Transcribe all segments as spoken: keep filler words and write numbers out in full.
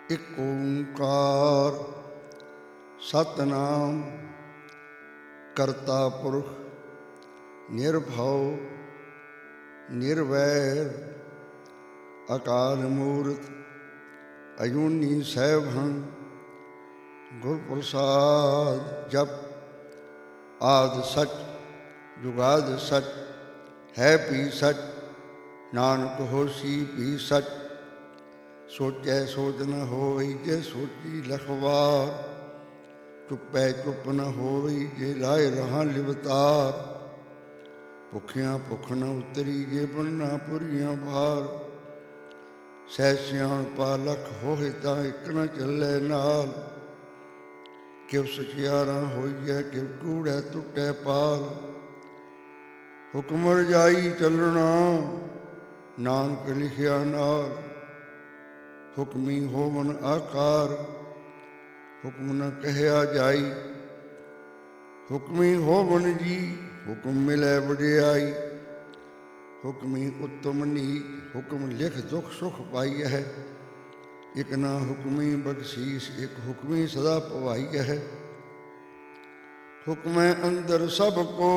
ਇਕ ਓਂਕਾਰ ਸਤਿਨਾਮ ਕਰਤਾ ਪੁਰਖ ਨਿਰਭਉ ਨਿਰਵੈਰ ਅਕਾਲ ਮੂਰਤ ਅਜੂਨੀ ਸੈਭੰ ਗੁਰ ਪ੍ਰਸਾਦ। ਜਪ ਆਦਿ ਸਚ ਜੁਗਾਦਿ ਸਚ ਹੈ ਭੀ ਸਚ ਨਾਨਕ ਹੋਸੀ ਭੀ ਸਚ। ਸੋਚੈ ਸੋਚ ਨ ਹੋਈ ਜੇ ਸੋਚੀ ਲਖ ਵਾਰ। ਚੁੱਪੈ ਚੁੱਪ ਨ ਹੋਈ ਜੇ ਲਾਏ ਰਹਾ ਲਿਵਤਾਰ। ਭੁੱਖਿਆਂ ਭੁੱਖ ਨ ਉਤਰੀ ਜੇ ਬੰਨਾ ਪੁਰੀਆਂ ਭਾਰ। ਸਹਿ ਸਿਆਣਪਾ ਲਖ ਹੋਏ ਤਾਂ ਇੱਕ ਨ ਚੱਲੇ ਨਾਲ। ਕਿਵ ਸਚਿਆਰਾ ਹੋਈਐ ਕਿਵ ਕੂੜੈ ਟੁੱਟੈ ਪਾਲ। ਹੁਕਮ ਰਜਾਈ ਚੱਲਣਾ ਨਾਨਕ ਲਿਖਿਆ ਨਾਲ। ਹੁਕਮੀ ਹੋਵਨ ਆਕਾਰ ਹੁਕਮ ਨ ਕਹਿਆ ਜਾਈ। ਹੁਕਮੀ ਹੋਵਨ ਜੀ ਹੁਕਮ ਮਿਲੈ ਵਡਿਆਈ। ਹੁਕਮੀ ਉੱਤਮ ਨੀਚ ਹੁਕਮ ਲਿਖ ਦੁਖ ਸੁਖ ਪਾਈਐ। ਇਕ ਨਾ ਹੁਕਮੀ ਬਖਸ਼ੀਸ ਇਕ ਹੁਕਮੀ ਸਦਾ ਭਵਾਈਐ। ਹੁਕਮੈ ਅੰਦਰ ਸਭ ਕੋ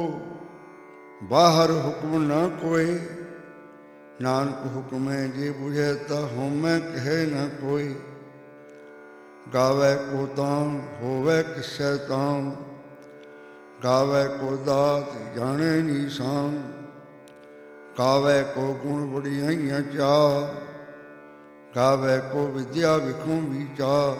ਬਾਹਰ ਹੁਕਮ ਨਾ ਕੋਇ। ਨਾਨਕ ਹੁਕਮੈ ਜੇ ਬੁਝੈ ਤਾ ਹਉਮੈ ਕਹੈ ਨਾ ਕੋਈ। ਗਾਵੈ ਕੋ ਤਾਮ ਹੋਵੈ ਕਿਸੈ ਤਾਮ। ਗਾਵੈ ਕੋ ਦਾਤ ਜਾਣੈ ਨੀਸਾਨ। ਗਾਵੈ ਕੋ ਗੁਣ ਵਡਿਆਈਆਂ ਚਾਰ। ਗਾਵੈ ਕੋ ਵਿਦਿਆ ਵਿਖੁ ਵਿਚਾਰ।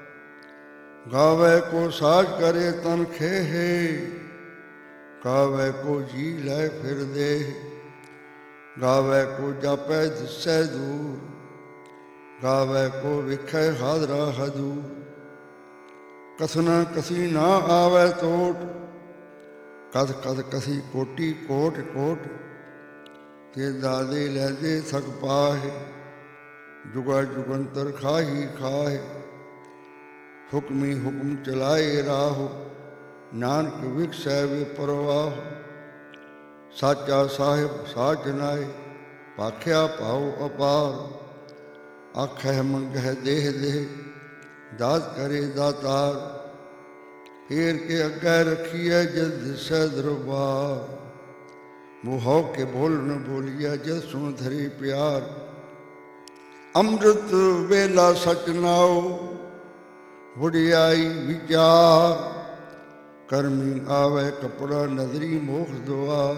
ਗਾਵੈ ਕੋ ਸਾਜ ਕਰੇ ਤਨ ਖੇਹੇ। ਗਾਵੈ ਕੋ ਜੀ ਲੈ ਫਿਰ ਦੇਹ। ਗਾਵੈ ਕੋ ਜਾਪੈ ਦਿਸੈ ਦੂਰ। ਗਾਵੈ ਕੋ ਵਿਖੈ ਹਾਜ਼ਰਾ ਹਜ਼ੂਰ। ਕਥਨਾ ਕਥੀ ਨਾ ਆਵੈ ਤੋਟ। ਕਥ ਕਥ ਕਥੀ ਕੋਟੀ ਕੋਟ ਕੋਟ। ਤੇ ਦਾਦੇ ਲਹਿਦੇ ਥਕ ਪਾਹੇ। ਜੁਗਾ ਜੁਗੰਤਰ ਖਾਹੀ ਖਾਹੇ। ਹੁਕਮੀ ਹੁਕਮ ਚਲਾਏ ਰਾਹੋ। ਨਾਨਕ ਵਿਖਸੈ ਵਿਪਰਵਾਹ। ਸਾਚਾ ਸਾਹਿਬ ਸਾਚ ਨਾਏ ਭਾਖਿਆ ਭਾਉ ਅਪਾਰ। ਆਖਹਿ ਮੰਗਹਿ ਦੇਹ ਦੇਹ ਦਾਤ ਕਰੇ ਦਾਤਾਰ। ਫੇਰ ਕੇ ਅੱਗੇ ਰੱਖੀਐ ਜਦ ਦਿਸੈ ਦਰਬਾਰ। ਮੂੰਹ ਹੋ ਕੇ ਬੋਲ ਨ ਬੋਲੀਐ ਜਦ ਸੁਣ ਧਰੀ ਪਿਆਰ। ਅੰਮ੍ਰਿਤ ਵੇਲਾ ਸਚ ਨਾਉ ਵਡਿਆਈ ਵਿਚਾਰ। ਕਰਮੀ ਆਵੈ ਕਪੜਾ ਨਦਰੀ ਮੋਖ ਦੁਆਰ।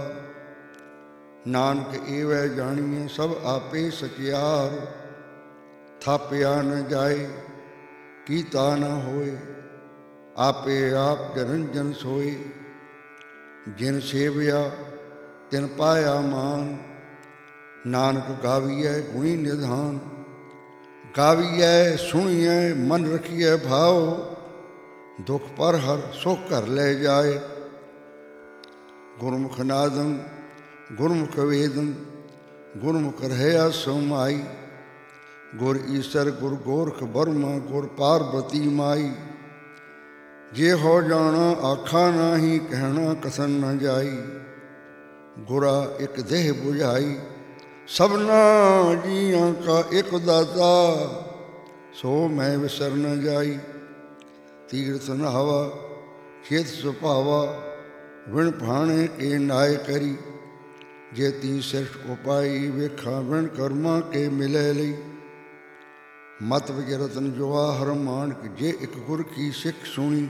ਨਾਨਕ ਏਵੈ ਜਾਣੀਐ ਸਭ ਆਪੇ ਸਚਿਆਰ। ਥਾਪਿਆ ਨ ਜਾਏ ਕੀਤਾ ਨ ਹੋਏ। ਆਪੇ ਆਪ ਜਰੰਜਨ ਸੋਏ। ਜਿਨ ਸੇਵਿਆ ਤਿਨ ਪਾਇਆ ਮਾਨ। ਨਾਨਕ ਗਾਵੀਐ ਗੁਣੀ ਨਿਧਾਨ। ਗਾਵੀਐ ਸੁਣੀਐ ਮਨ ਰਖੀਐ ਭਾਉ। ਦੁਖ ਪਰ ਹਰ ਸੁਖ ਘਰ ਲੈ ਜਾਏ। ਗੁਰਮੁਖ ਨਾਦੰ ਗੁਰਮੁਖ ਵੇਦੰ ਗੁਰਮੁਖ ਰਹਿਆ ਸਮਾਈ। ਗੁਰ ਈਸਰ ਗੁਰ ਗੋਰਖ ਬਰਮਾ ਗੁਰ ਪਾਰਬਤੀ ਮਾਈ। ਜੇ ਹੋ ਜਾਣਾ ਆਖਾ ਨਾਹੀ ਕਹਿਣਾ ਕਥਨ ਨ ਜਾਈ। ਗੁਰਾ ਇਕ ਦੇਹ ਬੁਝਾਈ ਸਭਨਾ ਜੀਆਂ ਕਾ ਇਕ ਦਾਤਾ। ਸੋ ਮੈਂ ਵਿਸਰ ਨ ਜਾਈ। ਤੀਰਥ ਨਹਾਵਾ ਖੇਤ ਸੁਭਾਵਾ। ਵਿਣ ਭਾਣੇ ਕੇ ਨਾਇ ਕਰੀ। ਜੇ ਤੀ ਸਿਰਫ ਉਪਾਈ ਵੇਖਾ ਵਿਣ ਕਰਮਾਂ ਕੇ ਮਿਲੇ ਲਈ। ਮਤ ਵਿਚ ਰਤਨ ਜਵਾਹਰ ਮਾਣਕ ਜੇ ਇਕ ਗੁਰ ਕੀ ਸਿੱਖ ਸੁਣੀ।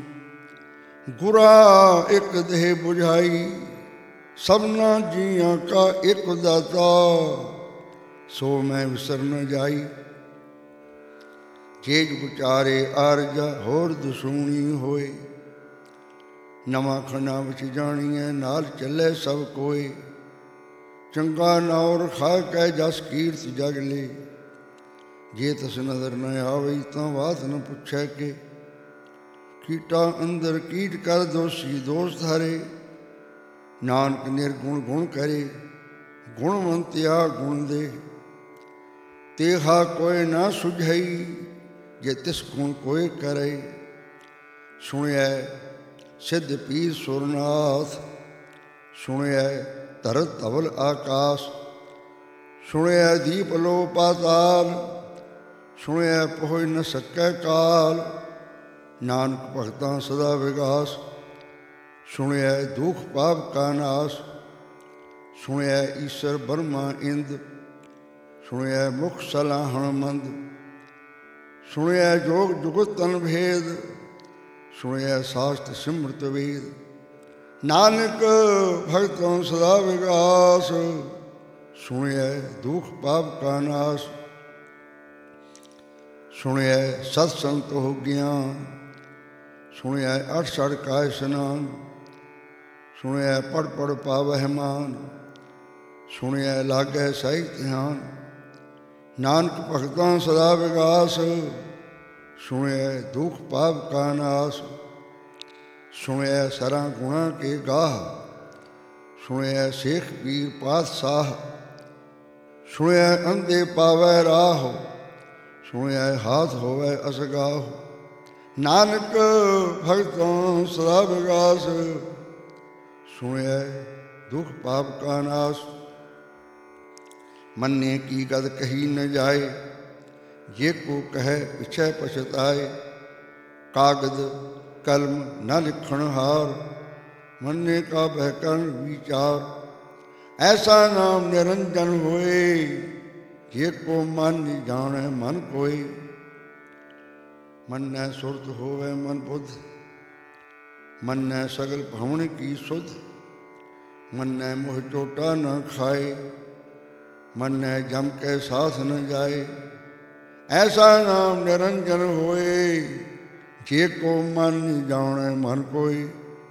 ਗੁਰਾ ਇਕ ਦੇਹ ਬੁਝਾਈ ਸਭਨਾ ਜੀਆਂ ਕਾ ਇਕ ਦਾਤਾ। ਸੋ ਮੈਂ ਵਿਸਰ ਨ ਜਾਈ। ਜੇ ਜੁਗ ਚਾਰੇ ਆਰਜਾ ਹੋਰ ਦਸੂਣੀ ਹੋਏ। ਨਵਾਂ ਖੰਡਾ ਵਿੱਚ ਜਾਣੀਐ ਨਾਲ ਚੱਲੇ ਸਭ ਕੋਏ। ਚੰਗਾ ਨਾਉ ਰਖਾ ਕੈ ਜਸ ਕੀਰਤ ਜਗ ਲੇ। ਜੇ ਤਸ ਨਜ਼ਰ ਨ ਆਵਈ ਤਾਂ ਬਾਤ ਨ ਪੁੱਛੈ ਕੇ। ਕੀਟਾਂ ਅੰਦਰ ਕੀਟ ਕਰ ਦੋਸ਼ੀ ਦੋਸ਼ ਧਾਰੇ। ਨਾਨਕ ਨਿਰਗੁਣ ਗੁਣ ਕਰੇ ਗੁਣਵੰਤਿਆ ਗੁਣ ਦੇ। ਤੇਹਾ ਕੋਇ ਨਾ ਸੁਝਈ ਜੇ ਤਿਸ ਗੁਣ ਕੋਇ ਕਰੇ। ਸੁਣਿਐ ਸਿੱਧ ਪੀਰ ਸੁਰਨਾਥ। ਸੁਣਿਐ ਧਰਤ ਧਵਲ ਆਕਾਸ। ਸੁਣਿਐ ਦੀਪ ਲੋ ਪਾਤਾਲ। ਸੁਣਿਆ ਪੋਇ ਨ ਸਕੈ ਕਾਲ, ਨਾਨਕ ਭਗਤਾਂ ਸਦਾ ਵਿਗਾਸ। ਸੁਣਿਆ ਦੁਖ ਪਾਪ ਕਾ ਨਾਸ, ਸੁਣਿਆ ਈਸ਼ਰ ਬਰਮਾ ਇੰਦ। ਸੁਣਿਆ ਮੁਖ ਸਲਾਹਣ ਮੰਦ, ਸੁਣਿਆ ਜੋਗ ਜੁਗਤ ਤਨ ਭੇਦ। ਸੁਣਿਆ ਸਾਸਤ ਸਿਮਰਤ ਵੇਦ, ਨਾਨਕ ਭਗਤੋਂ ਸਦਾ ਵਿਗਾਸ। ਸੁਣਿਆ ਦੁਖ ਪਾਪ ਕਾ ਨਾਸ, ਸੁਣਿਆ ਸਤ ਸੰਤ ਹੋ ਗਿਆਨ। ਸੁਣਿਆ ਅਠ ਸਠ ਕਾ ਇਸ਼ਨਾਨ, ਸੁਣਿਆ ਪੜ ਪੜ ਪਾਵਹਿ ਮਾਨ। ਸੁਣਿਆ ਲਾਗੈ ਸਹੀ ਧਿਆਨ, ਨਾਨਕ ਭਗਤਾਂ ਸਦਾ ਵਿਗਾਸ। ਸੁਣਿਆ ਦੁਖ ਪਾਪ ਕਾ ਨਾਸ, ਸੁਣਿਆ ਸਰਾਂ ਗੁਣਾ ਕੇ ਗਾਹ। ਸੁਣਿਆ ਸੇਖ ਪੀਰ ਪਾਤਸ਼ਾਹ, ਸੁਣਿਆ ਅੰਧੇ ਪਾਵੈ ਰਾਹ। ਸੁਣਿਆ ਹਾਥ ਹੋਵੈ ਅਸਗਾਹ, ਨਾਨਕ ਭਗਤੋਂ ਸਦਾ ਵਿਗਾਸ। ਸੁਣਿਆ ਦੁਖ ਪਾਪ ਕਾ ਨਾਸ, ਮੰਨੇ ਕੀ ਗਦ ਕਹੀ ਨ ਜਾਏ। ਜੇ ਕੋ ਕਹਿ ਪਿਛੈ ਪਛਤਾਏ, ਕਾਗਦ ਕਲਮ ਨ ਲਿਖਣ ਹਾਰ। ਮੰਨੇ ਕਾ ਬਹਿ ਕਰਨ ਵਿਚਾਰ, ਐਸਾ ਨਾਮ ਨਿਰੰਜਨ ਹੋਏ। ਜੇ ਕੋ ਮਨ ਨ ਜਾਣੈ ਮਨ ਕੋਇ, ਮੰਨੈ ਸੁਰਤ ਹੋਵੈ ਮਨ ਬੁੱਧ। ਮੰਨੈ ਸਗਲ ਭਵਨ ਕੀ ਸੁਧ, ਮੰਨੈ ਮੋਹ ਚੋਟਾ ਨ ਖਾਏ। ਮੰਨੈ ਜਮ ਕੈ ਸਾਥ ਨ ਜਾਏ, ਐਸਾ ਨਾਮ ਨਿਰੰਜਨ ਹੋਏ। ਜੇ ਕੋ ਮਨ ਨ ਜਾਣੈ ਮਨ ਕੋਇ,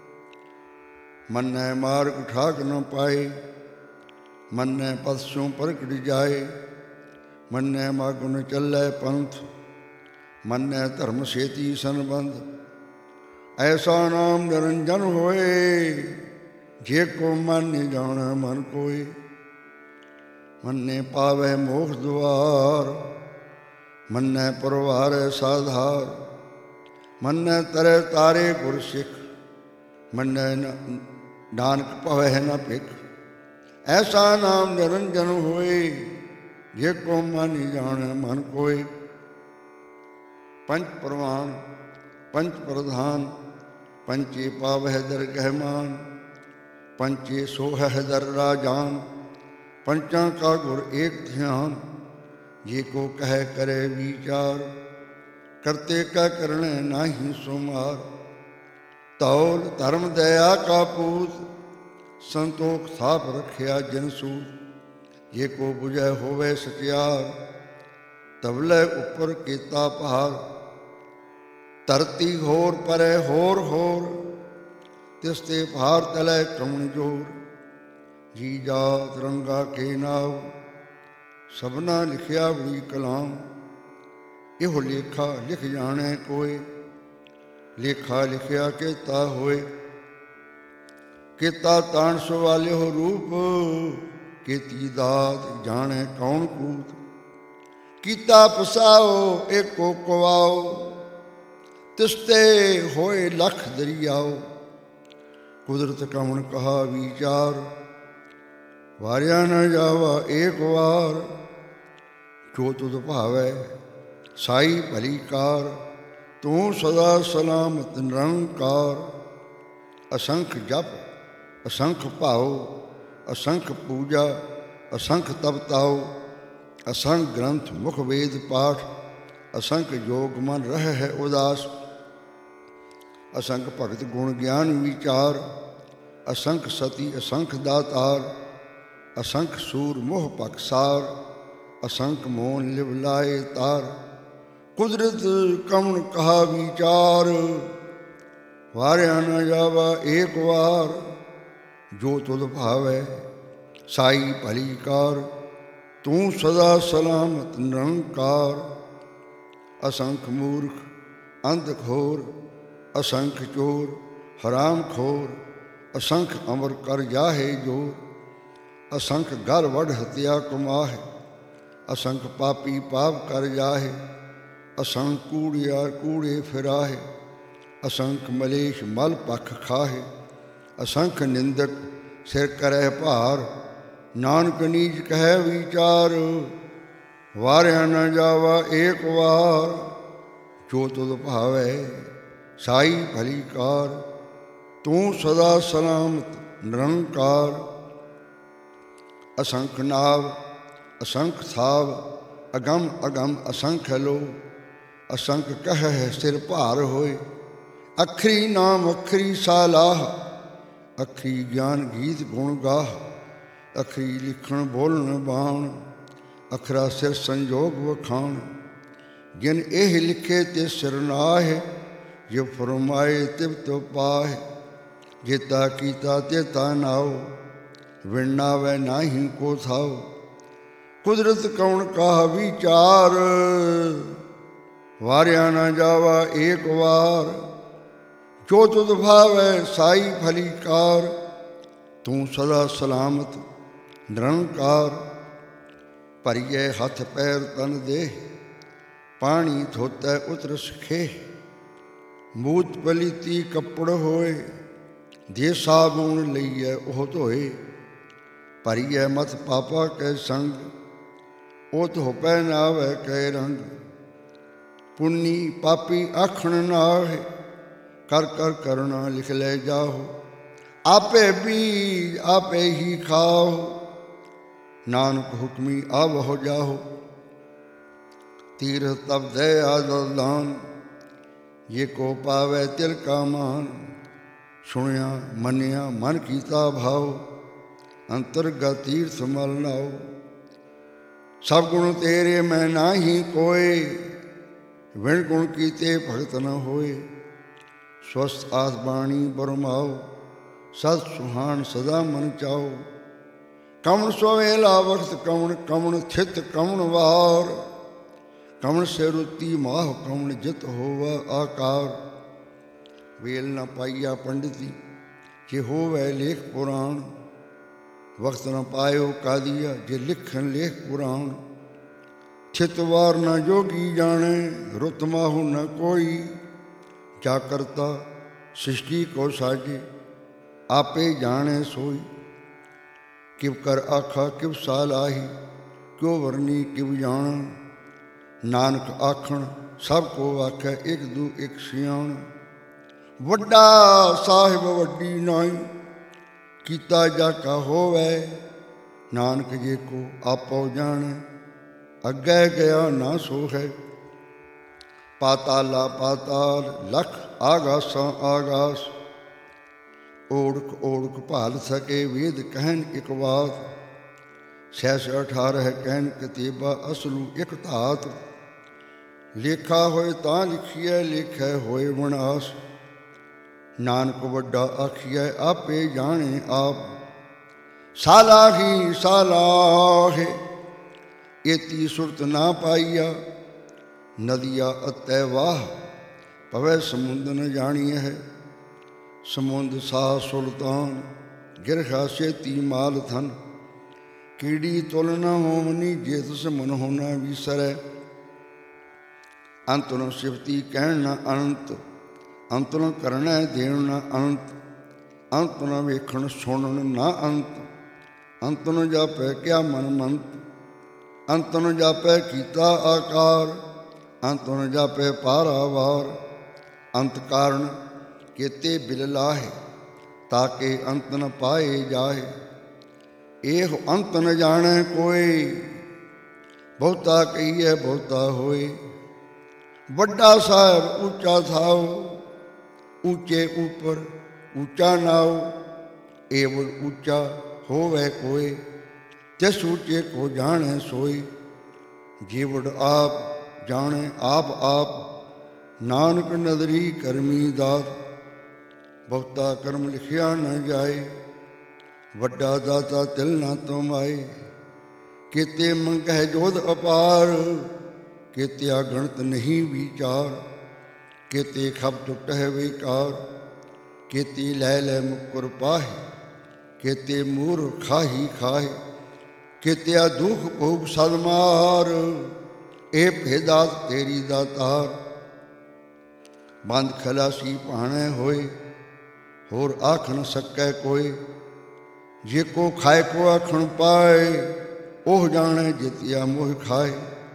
ਮੰਨੈ ਮਾਰਗ ਠਾਕ ਨ ਪਾਏ। ਮੰਨੈ ਪਦ ਸੋਂ ਪ੍ਰਗਟ ਜਾਏ, ਮੰਨੈ ਮਾਗੁ ਨ ਚੱਲੈ ਪੰਥ। ਮੰਨੈ ਧਰਮ ਸੇਤੀ ਸੰਬੰਧ, ਐਸਾ ਨਾਮ ਨਿਰੰਜਨ ਹੋਏ। ਜੇ ਕੋ ਮਨ ਨ ਜਾਣੈ ਮਨ ਕੋਇ, ਮੰਨੈ ਪਾਵੈ ਮੋਖ ਦੁਆਰ। ਮੰਨੈ ਪਰਵਾਰੈ ਸਾਧਾਰ, ਮੰਨੈ ਤਰੈ ਤਾਰੇ ਗੁਰ ਸਿੱਖ। ਮੰਨੈ ਨਾਨਕ ਭਵੈ ਨ ਭਿਖ, ਐਸਾ ਨਾਮ ਨਿਰੰਜਨ ਹੋਏ। ਜੇ ਕੋ ਮਨ ਨ ਜਾਣੈ ਮਨ ਕੋਇ, ਪੰਚ ਪ੍ਰਵਾਨ ਪੰਚ ਪ੍ਰਧਾਨ। ਪੰਚੇ ਪਾਵਹਿ ਦਰਗਹਿ ਮਾਨ, ਪੰਚੇ ਸੋਹਹਿ ਦਰ ਰਾਜਾਨ। ਪੰਚਾਂ ਕਾ ਗੁਰ ਏਕ ਧਿਆਨ, ਜੇ ਕੋ ਕਹਿ ਕਰੈ ਵਿਚਾਰ। ਕਰਤੇ ਕਾ ਕਰਣੈ ਨਾਹੀ ਸੁਮਾਰ, ਧੌਲ ਧਰਮ ਦਇਆ ਕਾ ਪੂਤ। ਸੰਤੋਖ ਥਾਪ ਰਖਿਆ ਜਿਨ ਸੂਤ, ਜੇ ਕੋ ਬੁਝੈ ਹੋਵੈ ਸਚਿਆਰ। ਤਬਲੇ ਉੱਪਰ ਕੀਤਾ ਭਾਰ, ਧਰਤੀ ਹੋਰ ਪਰੈ ਹੋਰ ਹੋਰ। ਤਿਸ ਤੇ ਭਾਰ ਤਲੈ ਕਮਣ ਜੋਰ। ਜੀ ਜਾਤ ਰੰਗਾ ਕੇ ਨਾਉ, ਸਭਨਾ ਲਿਖਿਆ ਬੜੀ ਕਲਾਮ। ਇਹੋ ਲੇਖਾ ਲਿਖ ਜਾਣੈ ਕੋਇ, ਲੇਖਾ ਲਿਖਿਆ ਕੇਤਾ ਹੋਏ। ਕੇਤਾ ਤਾਣ ਸਵਾਲਿਓ ਰੂਪ, ਕੀਤੀ ਦਾਤ ਜਾਣੈ ਕੌਣ ਕੂਤ। ਕੀਤਾ ਪਸਾਓ ਏਕੋ ਕਵਾਓ, ਤਿਸ ਤੇ ਹੋਏ ਲਖ ਦਰਿਆਓ। ਕੁਦਰਤ ਕਮਣ ਕਹਾ ਵਿਚਾਰ, ਵਾਰਿਆ ਨ ਜਾਵਾ ਏਕ ਵਾਰ। ਜੋ ਤੁਧ ਭਾਵੈ ਸਾਈ ਭਲੀ ਕਾਰ, ਤੂੰ ਸਦਾ ਸਲਾਮਤ ਨਿਰੰਕਾਰ। ਅਸੰਖ ਜਪ ਅਸੰਖ ਭਾਉ, ਅਸੰਖ ਪੂਜਾ ਅਸੰਖ ਤਪਤਾਉ। ਅਸੰਖ ਗ੍ਰੰਥ ਮੁਖ ਵੇਦ ਪਾਠ, ਅਸੰਖ ਜੋਗ ਮਨ ਰਹਿ ਹੈ ਉਦਾਸ। ਅਸੰਖ ਭਗਤ ਗੁਣ ਗਿਆਨ ਵਿਚਾਰ, ਅਸੰਖ ਸਤੀ ਅਸੰਖ ਦਾਤਾਰ। ਅਸੰਖ ਸੂਰ ਮੋਹ ਪਕਸਾਰ, ਅਸੰਖ ਮੋਨ ਲਿਵ ਲਾਏ ਤਾਰ। ਕੁਦਰਤ ਕਮਣ ਕਹਾ ਵਿਚਾਰ, ਵਾਰਿਆ ਨ ਜਾਵਾ ਏਕ ਵਾਰ। ਜੋ ਤੁਧ ਭਾਵੈ ਸਾਈ ਭਲੀ ਕਾਰ, ਤੂੰ ਸਦਾ ਸਲਾਮਤ ਨਿਰੰਕਾਰ। ਅਸੰਖ ਮੂਰਖ ਅੰਧ ਖੋਰ, ਅਸੰਖ ਚੋਰ ਹਰਾਮ ਖੋਰ। ਅਸੰਖ ਅਮਰ ਕਰ ਜਾਹੇ ਜੋਰ, ਅਸੰਖ ਗਰ ਵਡ ਹਤਿਆ ਕਮਾਹੇ। ਅਸੰਖ ਪਾਪੀ ਪਾਪ ਕਰ ਜਾਹੇ, ਅਸੰਖ ਕੂੜਿਆਰ ਕੂੜੇ ਫਿਰਾਹੇ। ਅਸੰਖ ਮਲੇਸ਼ ਮਲ ਪਖ ਖਾਹੇ, ਅਸੰਖ ਨਿੰਦਕ ਸਿਰ ਕਰੈ ਭਾਰ। ਨਾਨਕ ਨੀਚ ਕਹਿ ਵਿਚਾਰ, ਵਾਰਿਆ ਨਾ ਜਾਵਾ ਏਕ ਵਾਰ, ਜੋ ਤੁਧ ਭਾਵੈ ਸਾਈ ਭਲੀ ਕਾਰ। ਤੂੰ ਸਦਾ ਸਲਾਮਤ ਨਿਰੰਕਾਰ, ਅਸੰਖ ਨਾਵ ਅਸੰਖ ਥਾਵ, ਅਗਮ ਅਗਮ ਅਸੰਖ ਲੋ। ਅਸੰਖ ਕਹਿ ਸਿਰ ਭਾਰ ਹੋਏ, ਅਖਰੀ ਨਾਮ ਅਖਰੀ ਸਾਲਾਹ। ਅਖਰੀ ਗਿਆਨ ਗੀਤ ਗੁਣ ਗਾਹ, ਅਖਰੀ ਲਿਖਣ ਬੋਲਣ ਬਾਣ। ਅਖਰਾ ਸਿਰ ਸੰਜੋਗ ਵਖਾਣ, ਜਿਨ ਇਹ ਲਿਖੇ ਤੇ ਸਿਰ ਨਾਹਿ। ਜੇ ਫਰਮਾਏ ਤਿਵ ਤੋ ਪਾਹਿ, ਜੇਤਾ ਕੀਤਾ ਤੇਤਾ ਨਾਉ। ਵਿਣ ਨਾਵੈ ਨਾਹੀ ਕੋ ਥਾਉ, ਕੁਦਰਤ ਕੌਣ ਕਾਹ ਵਿਚਾਰ। ਵਾਰਿਆ ਨਾ ਜਾਵਾ ਏਕ ਵਾਰ, ਜੋ ਤੁਧ ਭਾਵੈ ਸਾਈ ਭਲੀ ਕਾਰ। ਤੂੰ ਸਦਾ ਸਲਾਮਤ ਨਿਰੰਕਾਰ, ਭਰੀਏ ਹੱਥ ਪੈਰ ਤਨ ਦੇਹ। ਪਾਣੀ ਧੋਤੈ ਉਤਰ ਸਖੇ, ਮੂਤ ਪਲੀਤੀ ਕੱਪੜ ਹੋਏ। ਜੇ ਸਾਬੂਨ ਲਈਐ ਉਹ ਧੋਏ, ਭਰੀਐ ਮਤ ਪਾਪਾ ਕੈ ਸੰਗ। ਉਹ ਧੋਪੈ ਨਾਵੈ ਕੈ ਰੰਗ, ਪੁੰਨੀ ਪਾਪੀ ਆਖਣ ਨਾਹਿ। ਕਰ ਕਰ ਕਰਣਾ ਲਿਖ ਲੈ ਜਾਹੋ, ਆਪੇ ਬੀਜ ਆਪੇ ਹੀ ਖਾਓ। ਨਾਨਕ ਹੁਕਮੀ ਆਵਹੁ ਜਾਹੋ, ਤੀਰਥ ਤਪ ਦਇ ਆਦਿ ਦਾਨ। ਜੇ ਕੋ ਪਾਵੈ ਤਿਲ ਕਾ ਮਾਨ, ਸੁਣਿਆ ਮੰਨਿਆ ਮਨ ਕੀਤਾ ਭਾਉ। ਅੰਤਰਗਤ ਤੀਰਥ ਮਲ ਨਾਉ, ਸਭ ਗੁਣ ਤੇਰੇ ਮੈਂ ਨਾਹੀ ਕੋਇ। ਵਿਣ ਗੁਣ ਕੀਤੇ ਭਗਤ ਨ ਹੋਏ, ਸਵਸਥ ਆਸ ਬਾਣੀ ਬਰਮਾਓ। ਸਤ ਸੁਹਾਣ ਸਦਾ ਮਨ ਚਾਓ, ਕਮਣ ਸੋਵੇਲਾ ਵਕਤ ਕਮਣ। ਕਮਣ ਥਿਤ ਕਮਣ ਵਾਰ, ਕਮਣ ਸੇ ਰੁਤੀ ਮਾਹ। ਕਮਣ ਜਿਤ ਹੋਵਾ ਆਕਾਰ, ਵੇਲ ਨ ਪਾਈਆ ਪੰਡਿਤੀ। ਜੇ ਹੋਵੈ ਲੇਖ ਪੁਰਾਣ, ਵਕਤ ਨ ਪਾਇਓ ਕਾਦੀਆ। ਜੇ ਲਿਖਣ ਲੇਖ ਪੁਰਾਣ, ਥਿਤ ਵਾਰ ਨ ਜੋਗੀ ਜਾਣੈ। ਰੁਤ ਮਾਹੂ ਨ ਕੋਈ, ਜਾ ਕਰਤਾ ਸ੍ਰਿਸ਼ਟੀ ਕੋ ਸਾਜੇ। ਆਪੇ ਜਾਣੈ ਸੋਈ, ਕਿਵ ਕਰ ਆਖਾ ਕਿਵ ਸਾਲਾਹੀ। ਕਿਉ ਵਰਨੀ ਕਿਵ ਜਾਣ, ਨਾਨਕ ਆਖਣ ਸਭ ਕੋ ਆਖੈ। ਇੱਕ ਦੂ ਇੱਕ ਸਿਆਣ, ਵੱਡਾ ਸਾਹਿਬ ਵੱਡੀ ਨਾਈ। ਕੀਤਾ ਜਾ ਕਾ ਹੋਵੈ, ਨਾਨਕ ਜੇ ਕੋ ਆਪੋ ਜਾਣੈ। ਅੱਗੇ ਗਿਆ ਨਾ ਸੋ ਹੈ, ਪਾਤਾਲਾ ਪਾਤਾਲ। ਲਖ ਆਗਾਸਾਂ ਆਗਾਸ, ਓੜਕ ਓੜਕ ਭਾਲ ਸਕੇ। ਵੇਦ ਕਹਿਨ ਇਕ ਬਾਤ, ਸਹਿਸ ਅਠਾਰਹ ਕਹਿਨ ਕਤੇਬਾ। ਅਸਲੂ ਇਕ ਧਾਤ, ਲੇਖਾ ਹੋਏ ਤਾਂ ਲਿਖੀਐ। ਲੇਖੈ ਹੋਏ ਵਿਨਾਸ਼, ਨਾਨਕ ਵੱਡਾ ਆਖੀਐ। ਆਪੇ ਜਾਣੇ ਆਪ, ਸਾਲਾਹੀ ਸਾਲਾਹੇ। ਏਤੀ ਸੁਰਤ ਨਾ ਪਾਈਆ, ਨਦੀਆ ਅਤੈ ਵਾਹ। ਪਵੈ ਸਮੁੰਦ ਨ ਜਾਣੀਐ, ਸਮੁੰਦ ਸਾਹ ਸੁਲਤਾਨ। ਗਿਰਖਾ ਛੇਤੀ ਮਾਲ ਥਨ, ਕੀੜੀ ਤੁਲ ਨ ਹੋਵਨੀ। ਜੇ ਤਿਸ ਮਨ ਹੋਣਾ ਵਿਸਰੈ, ਅੰਤ ਨ ਸਿਫਤੀ ਕਹਿਣ ਨ ਅਨੰਤ। ਅੰਤ ਨ ਕਰਣੈ ਦੇਣ ਨ ਅੰਤ, ਅੰਤ ਨ ਵੇਖਣ ਸੁਣਨ ਨ ਅੰਤ। ਅੰਤ ਨ ਜਾਪੈ ਕਿਆ ਮਨ ਮੰਤ, ਅੰਤ ਨ ਜਾਪੈ ਕੀਤਾ ਆਕਾਰ। ਅੰਤ ਨ ਜਾਪੈ ਪਾਰਾਵਾਰ, ਅੰਤ ਕਾਰਨ ਕੇਤੇ ਬਿਲ ਲਾਹੇ। ਤਾਕੇ ਅੰਤ ਨ ਪਾਏ ਜਾਹੇ, ਇਹੋ ਅੰਤ ਨ ਜਾਣੈ ਕੋਇ। ਬਹੁਤਾ ਕਹੀਐ ਬਹੁਤਾ ਹੋਏ, ਵੱਡਾ ਸਾਹਿਬ ਉੱਚਾ ਥਾਉ। ਉੱਚੇ ਉੱਪਰ ਉੱਚਾ ਨਾਉ, ਏਵਲ ਉੱਚਾ ਹੋਵੈ ਕੋਇ। ਤਿਸ ਉੱਚੇ ਕੋ ਜਾਣੈ ਸੋਈ, ਜੀਵੜ ਆਪ ਜਾਣੈ ਆਪ ਆਪ। ਨਾਨਕ ਨਦਰੀ ਕਰਮੀ ਦਾਤ, ਬਹੁਤਾ ਕਰਮ ਲਿਖਿਆ ਨ ਜਾਏ। ਵੱਡਾ ਦਾਤਾ ਤਿਲ ਨਾ ਤੁਮਾਏ, ਕੀਤੇ ਮੰਗਹਿ ਜੋਧ ਅਪਾਰ। ਕੀਤਿਆ ਗਣਤ ਨਹੀਂ ਵਿਚਾਰ, ਕੀਤੇ ਖਬ ਟੁਟਹਿ ਵਿਕਾਰ। ਕੀਤੀ ਲੈ ਲੈ ਮੁਕਰ ਪਾਹੇ, ਕੀਤੇ ਮੂਰ ਖਾਹੀ ਖਾਹੇ। ਕੀਤਿਆ ਦੁਖ ਭੋਗ ਸਦ ਮਾਰ, ਇਹ ਭੇਦਾਤ ਤੇਰੀ ਦਾਤਾਰ। ਬੰਦ ਖਲਾਸੀ ਭਾਣੈ ਹੋਏ, ਹੋਰ ਆਖ ਨ ਸਕੈ ਕੋਇ। ਜੇ ਕੋ ਖਾਏ ਕੋ ਆਖਣ ਪਾਏ, ਉਹ ਜਾਣੈ ਜਿਤਿਆ ਮੋਹ ਖਾਏ।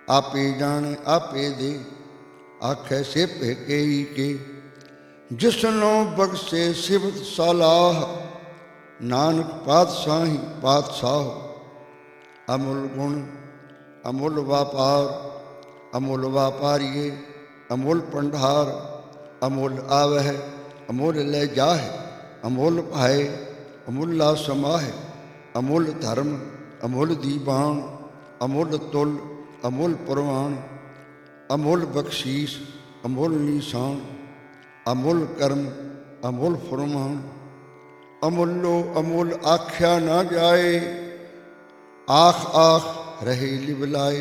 आपे जाने आपे दे, आखै सेपे केई के। जिसनो बख्शे सिबत सलाह, नानक पातशाही पातशाह। अमुल गुण अमुल व्यापार, अमुल व्यापारिये अमुल भंडार। अमुल आवह अमुल ले जाहे, अमुल भाए अमुला समाहे। अमुल धर्म अमुल दीवान, अमुल तुल अमुल प्रवान। अमुल बख्शीश अमुल निशान, अमुल कर्म अमुल फरमान। अमुलो अमुल आख्या ना जाए, आख आख रहे लिबलाए।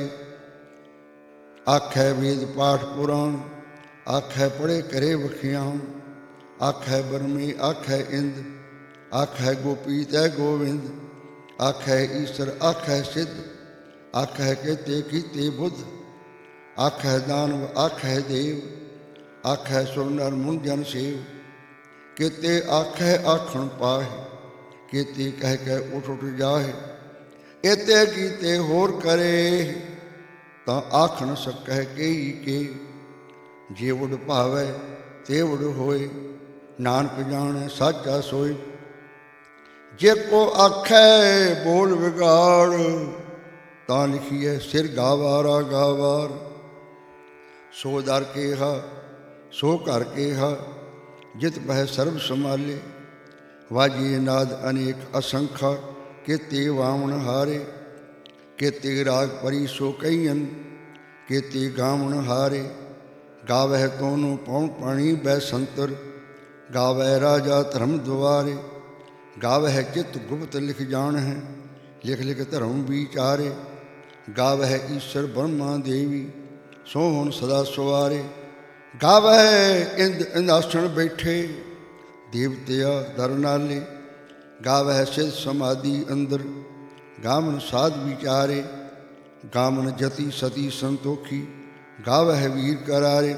आखै वेद पाठ पुराण, आखै पढ़े करे वखियान। आखै बरमे आखै इंद, आखै गोपी तै गोविंद। आखै ईश्वर आखै सिद्ध, आखै केते कीते बुद्ध। आखै दानव आखै देव, आखै सुर नर मुंजन सेव। केते आखै आखण पाहे, केते कह कै उठ उठ जाहे। एते कीते होर करे, तां आखण सकह केई के। जेवड़ भावै तेवड़ होए, नानक जाने साचा सोए। जे को आखै बोल विगाड़, तां लिखिए सिर गावारा गावार। सो दर केहा सो घर केहा, जित बह सर्व संभाले। वाजिए नाद अनेक असंखा, केते वामन हारे। केते राग परी सो कईयन, केते गावण हारे। गावह तोनो पौन पाणी बै संतर, गावह राजा धर्म द्वारे। गावह चित गुप्त लिख जान है, लिख लिख धर्म विचारे। गावह ईश्वर ब्रह्मा देवी, सोहन सदा सवारे। गावह इंद इंदासन बैठे, देवतिया दर नाले। गावह सिद्ध समाधि अंदर, गावन साध विचारे। गावन जति सती संतोखी, गावह वीर करारे।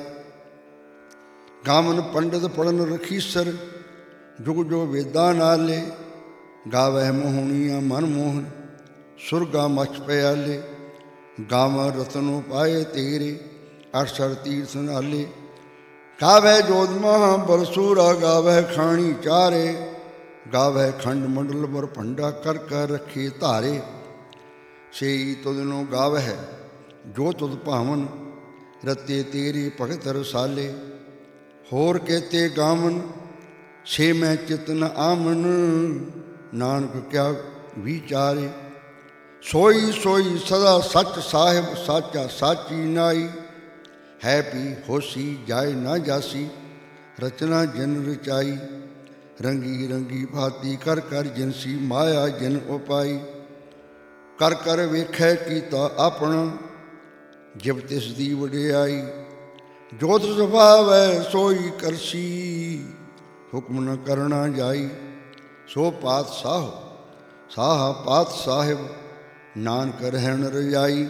गावन पंडित पढ़न रखीसर, जुग जो वेदा नाले। गावह मोहनिया मन मोहन, सुरगा मछ प्याले। गाव रतनो पाए तेरे, अठसठ तीर्थ नाले। गावह जोध महा बरसूरा, गावह खाणी चारे। गावह खंड मंडल बर भंडा, कर कर रखे धारे। सेई तुदनो गावह जो तुद भावन, रते तेरे भगत रसाले। होर केते गावन छे मैं चितन आमन, नानक क्या विचारे। सोई सोई सदा सच साहिब, साचा साची नाई। है पी होसी जाए ना जासी, रचना जिन रचाई। रंगी रंगी भाती कर कर जिनसी, माया जिन उपाई। कर कर वेखै कीता अपना, जिव तिस दी वडियाई। जो तिस भावै सोई करसी, हुक्म न करना जाई। सो पात साहो साहा पात साहिब, नानक रहन रजाई।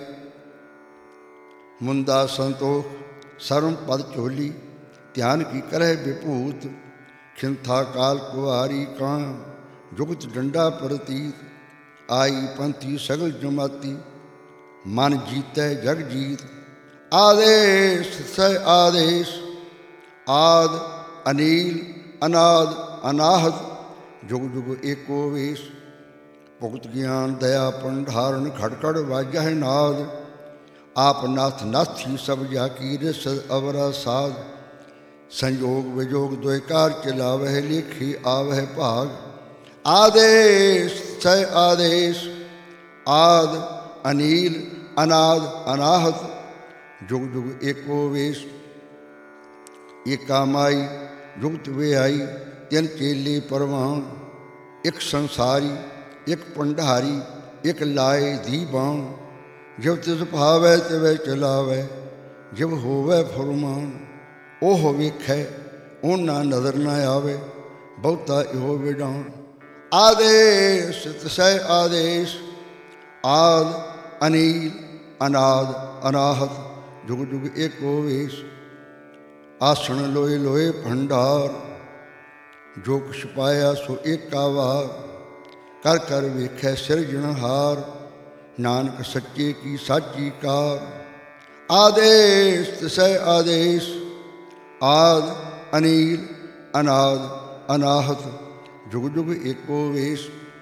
मुंदा संतोख सर्व पद चोली, ध्यान की करह विभूत। खिंथा काल कुहारी कां, जुगत डंडा प्रतीत। आई पंथी सगल जमाती, मन जीतै जग जीत। आदेश सह आदेश, आद अनील अनाद अनाहत। जुग जुग एको वेश, भुगत ज्ञान दया भंडारण। खड़खड़ वाजह नाद, आप नाथ नाथी सब जाकी। रिसद अवरा साध, संयोग विजोग द्वैकार चलावह। लेखी आवह भाग, आदेश सह आदेश। आद अनील अनाद अनाहत, जुग जुग एको वेश। एका माई जुगत वे आई, तिन चेले परवान। एक संसारी एक भंडारी, एक लाए दीवान। जब तिस भावै तिवै चलावै, जब होवै फरमान। ओह वेखै ओना नज़र न आवे, बहुता इहो विडान। आदेश तिसै आदेश, आद अनील अनाद अनाहत। जुग जुग एको वेश, आसण लोए लोए भंडार। जो कुछ पाया सो एका वार, कर कर वेखै सिरजणहार। नानक सच्चे की साची कार, आदेश तिसै आदेश, आद अनील अनाद अनाहत, जुग जुग एको वेश।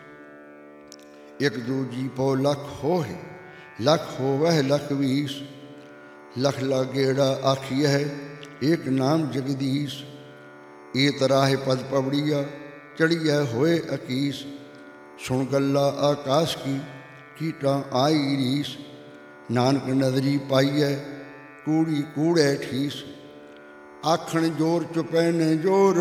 एक दूजी पौ लख होए, लख होवह लख बीस, लख लागेड़ा आखियह एक नाम जगदीश। ए तराह पद पवड़िया चढ़िया होए अकीस, सुन गल्ला आकाश की कीटा आई रीस। नानक नदरी पाइयै कूड़ी कूड़े ठीस, आखण जोर चुपै न जोर,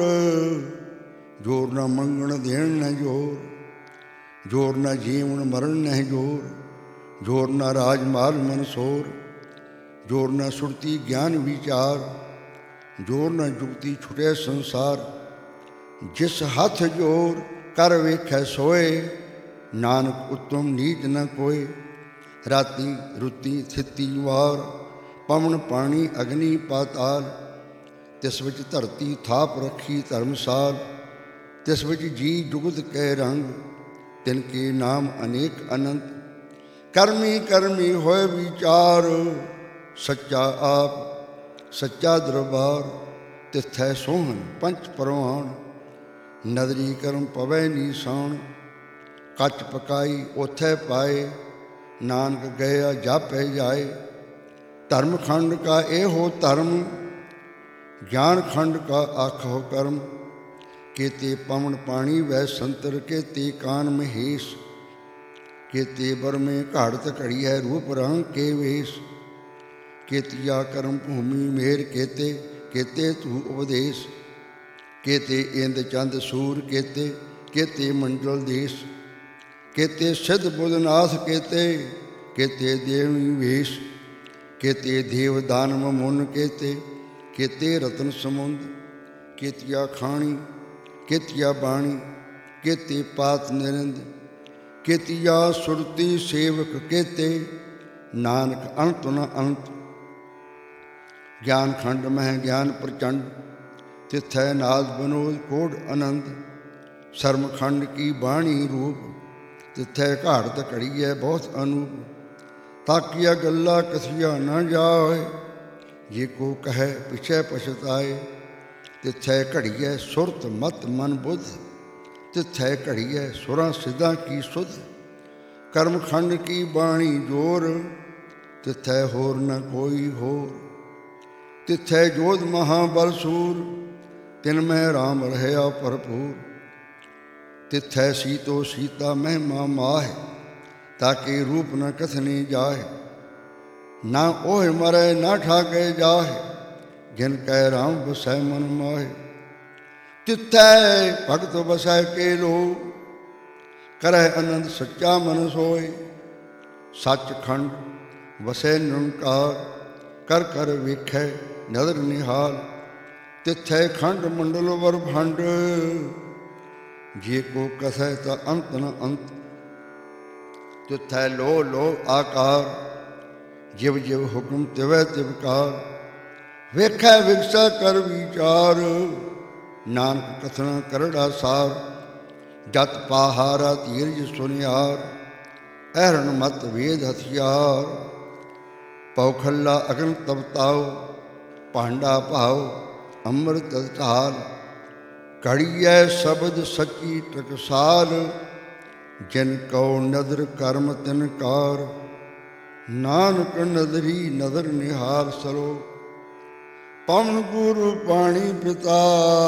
जोर न मंगण देण न जोर, जोर न जीवन मरण न जोर, जोर न राजमाल मनसोर, जोर न सुरती ज्ञान विचार, जोर न जुगती छुटे संसार। जिस हथ जोर कर वेखै सोए, नानक उत्तम नीच न कोय। राती रुती थिती वार, पवन पानी अग्नि पाताल, तिस विच धरती थाप रखी धर्मसाल। तिस विच जी जुगत कै रंग, तिनके नाम अनेक अनंत। करमी करमी होए विचार, सच्चा आप सच्चा दरबार। तिथै सोहन पंच परवान, नदरी करम पवै नीसाण। कच पकाई ओथै पाए, नानक गया जापै जाए। धर्म खंड का एहो धर्म, ज्ञान खंड का आखो कर्म। केते पवन पानी वै संतर, केते कान महेश। केते बर में घाड़त घड़िया रूप रंग के वेश। केतिया कर्म भूमि मेर केते, केते तू उपदेश। केते इंद चंद सूर केते, केते मंडल देश। केते सिद्ध बुधनाथ केते, केते देवी वेश। केते देव दानव मुन केते, केते रतन समुंद। केतिया खाणी केतिया बाणी, केते पात निरिंद। केतिया सुरती सेवक केते, नानक अंत न अंत। ज्ञान खंड मह ज्ञान प्रचंड, तिथै नाद विनोद कोड आनंद। शर्म खंड की बाणी रूप, तिथै घाड़त घड़िया बहुत अनूप। ताकिया गल्ला कथिया न जाए, जे को कहे पिछै पछताए। तिथै घड़िया सुरत मत मन बुध, तिथै घड़िया सुरां सिद्धां की सुध। कर्म खंड की बाणी जोर, तिथै होर न कोई होर। तिथै जोध महाबल सूर, तिन में राम रहया भरपूर। तिथै सीतो सीता महिमा माह, ताके रूप न कथनी जाहे। ना ओह मरै ना ठाके जाहे, जिन कै राम बसै मन माहे। तिथै भगत बसै के लो, करह आनंद सच्चा मन सोए। सच खंड वसै निरंकार, कर कर वेखै नदर निहाल। तिथै खंड मंडल वर भंड, जे को कथै ता अंत न अंत। तिथै लो लो आकार, जिव जिव हुक्म तिवै तिवकार। वेखै विगसै कर विचार, नानक कथना करड़ा सार। जत पाहारा धीरज सुनियार, ऐरण मत वेद हथियार। पौखल्ला अगन तबताओ, भांडा भाव अमृत ढाल। घड़ियै शब्द सची टकसाल, जिन कौ नदर कर्म तिनकार। नानक नदरी नदर निहाल सरो, पवन गुरु पाणी पिता।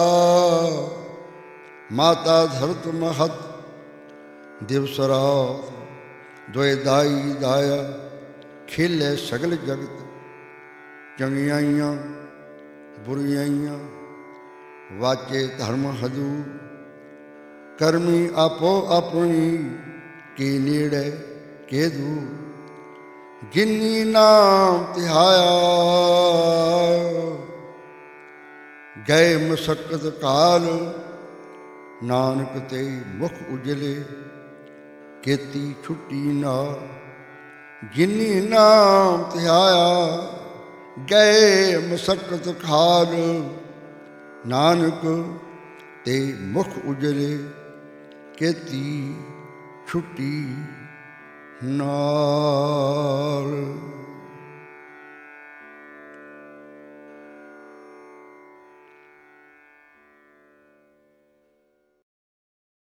माता धरत महत दिवस रात, दोए दाई दाया। खेले सगल जगत, चंगियाइयां बुरियाइयां। वाचे धर्म हदूर, करमी आपो अपनी। के नेड़े के दूर, जिन्नी नाम तिहाया। गए मशक्कत काल, नानक ते मुख उजले। केती छुट्टी नाल, जिन्नी नाम तिहाया। गए मशक्कत खाल, नानक ते मुख उजले। केती छुट्टी नाल।